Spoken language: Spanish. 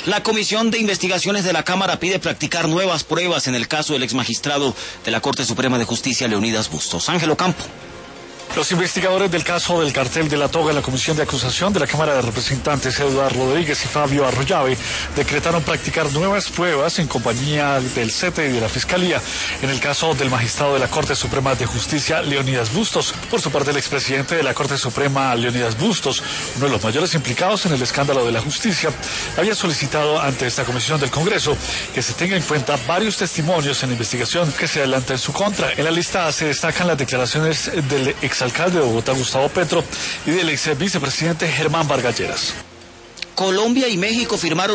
La Comisión de Investigaciones de la Cámara pide practicar nuevas pruebas en el caso del exmagistrado de la Corte Suprema de Justicia, Leonidas Bustos. Ángel Ocampo. Los investigadores del caso del cartel de la toga en la Comisión de Acusación de la Cámara de Representantes, Eduardo Rodríguez y Fabio Arroyave, decretaron practicar nuevas pruebas en compañía del CETE y de la Fiscalía en el caso del magistrado de la Corte Suprema de Justicia, Leonidas Bustos. Por su parte, el expresidente de la Corte Suprema, Leonidas Bustos, uno de los mayores implicados en el escándalo de la justicia, había solicitado ante esta comisión del Congreso que se tenga en cuenta varios testimonios en la investigación que se adelanta en su contra. En la lista se destacan las declaraciones del exalcalde de Bogotá, Gustavo Petro, y del ex vicepresidente Germán Vargas Lleras. Colombia y México firmaron